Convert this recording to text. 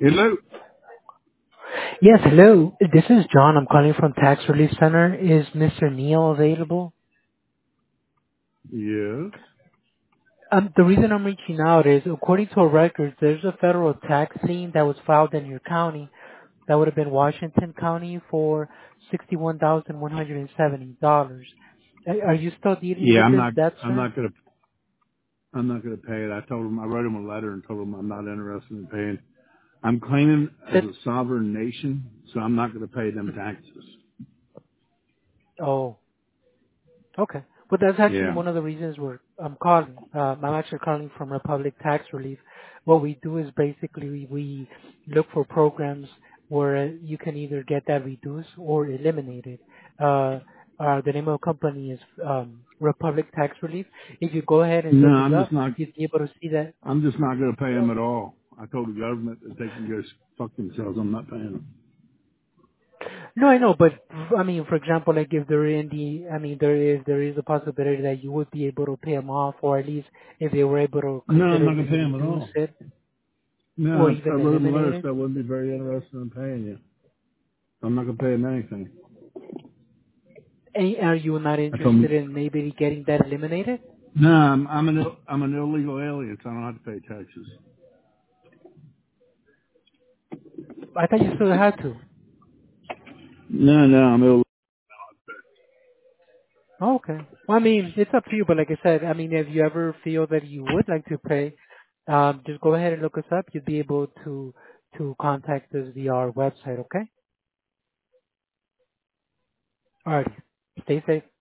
Hello? Yes, hello. This is John. I'm calling from Tax Relief Center. Is Mr. Neal available? Yes. The reason I'm reaching out is, according to our records, there's a federal tax lien that was filed in your county. That would have been Washington County for $61,170. Are you still dealing Yeah, with this debt, I'm sir? not gonna, I'm not gonna pay it. I wrote him a letter and told him I'm not interested in paying. I'm claiming as Said, a sovereign nation, so I'm not gonna pay them taxes. oh, okay. But that's actually Yeah. one of the reasons I'm calling. I'm actually calling from Republic Tax Relief. What we do is basically we look for programs where you can either get that reduced or eliminated. The name of the company is Republic Tax Relief. If you go ahead and No, look us up, you'll be able to see that. I'm just not gonna pay them at all. I told the government that they can go fuck themselves. I'm not paying them. No, I know, but I mean, for example, like if there in the, I mean, there is a possibility that you would be able to pay them off, or at least if they were able to No, I'm not gonna considerably pay them at reduce all. it No, or I even wrote them a eliminate letter, it. so I wouldn't be very interested in paying you. I'm not gonna pay them anything. And are you not I told interested them, in maybe getting that eliminated? no, I'm an illegal alien, so I don't have to pay taxes. I thought you still had to. No, I'm illegal. Oh, okay. Well, I mean, it's up to you, but like I said, I mean, if you ever feel that you would like to pay, just go ahead and look us up. You'll be able to contact us via our website. Okay. Alrighty. Stay safe.